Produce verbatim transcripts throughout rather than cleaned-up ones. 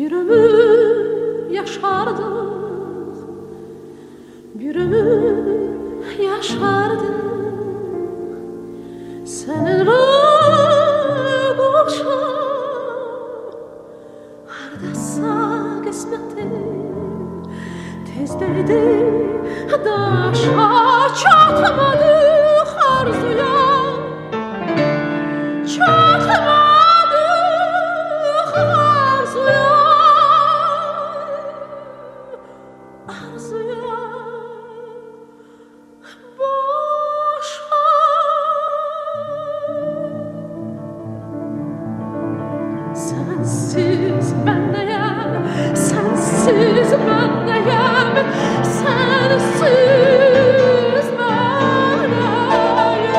Bir ömür yaşardık, bir ömür yaşardık. Seninle kavuşup hardasa kısmetim tezdeydi, daşa çatmadık arzuya, çatmadık arzuya, arzuya. Sensiz ben neyim, sensiz ben neyim, sensiz ben neyim.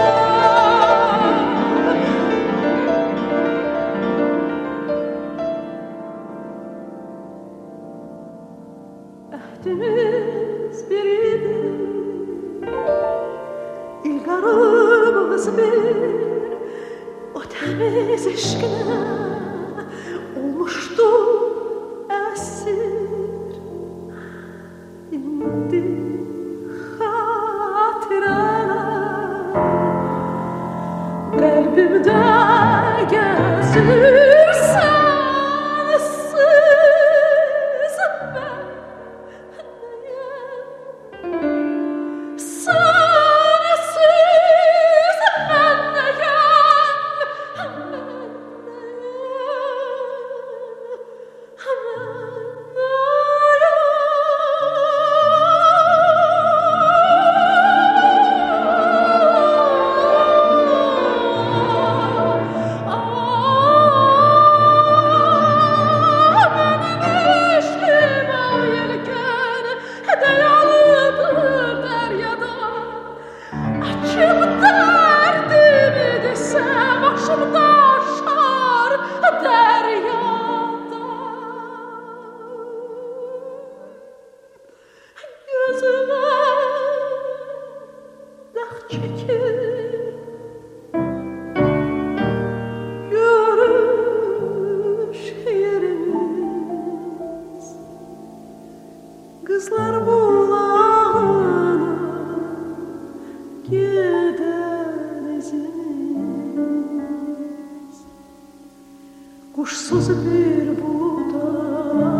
Ehdimiz biriydi, ilgarımız bir, o temiz aşkına olmuştu esir. İndi hatıralar kalbimde gezir. Sensiz ben neyim, sensiz ben neyim. Kızlar bulağına gideriz, kuşsuz bir buğday